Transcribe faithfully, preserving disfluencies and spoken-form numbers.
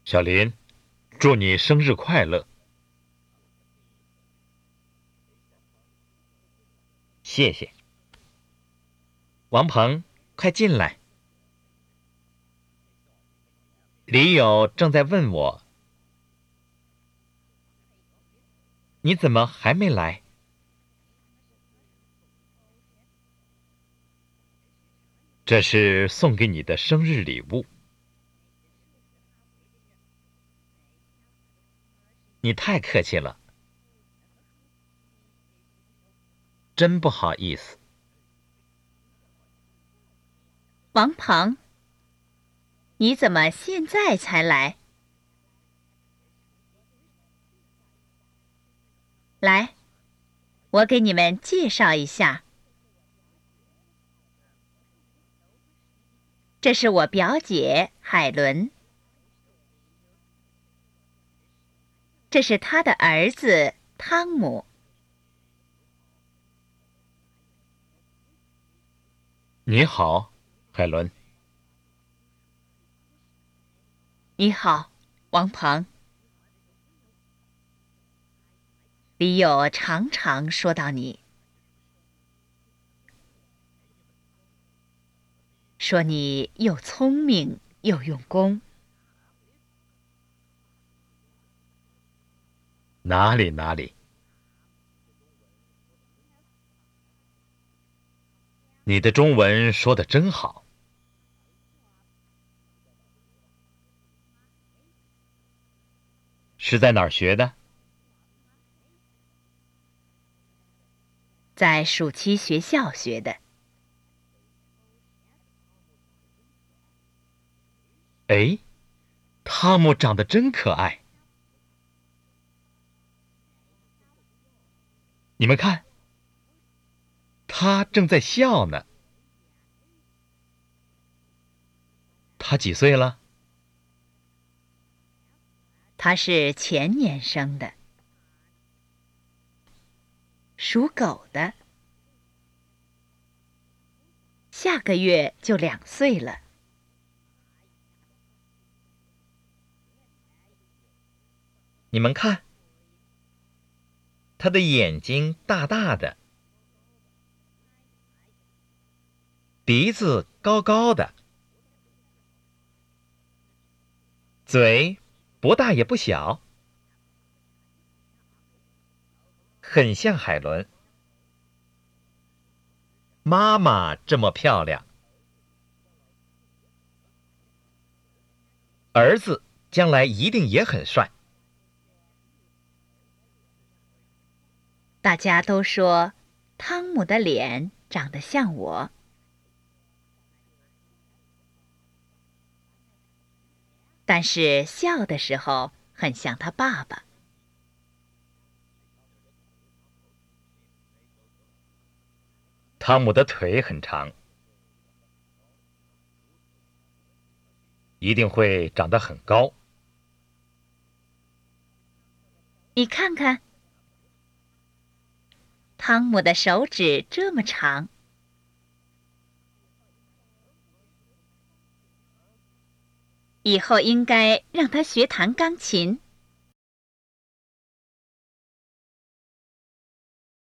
小林，祝你生日快乐。谢谢。王鹏，快进来。李友正在问我，你怎么还没来？这是送给你的生日礼物。你太客气了，真不好意思。 王鹏，你怎么现在才来？来，我给你们介绍一下，这是我表姐海伦，这是她的儿子汤姆。 你好，海伦。 你好，王鹏。李友常常说到你，说你又聪明又用功。 哪里哪里，你的中文说得真好。是在哪儿学的？ 在暑期学校学的。 哎，汤姆长得真可爱。你们看，他正在笑呢。他几岁了？ 他是前年生的，属狗的，下个月就两岁了。 你们看，他的眼睛大大的，鼻子高高的，嘴不大也不小，很像海伦。妈妈这么漂亮，儿子将来一定也很帅。 大家都说汤姆的脸长得像我。但是笑的时候很像他爸爸。 汤姆的腿很长，一定会长得很高。 你看看，汤姆的手指这么长。以后应该让他学弹钢琴。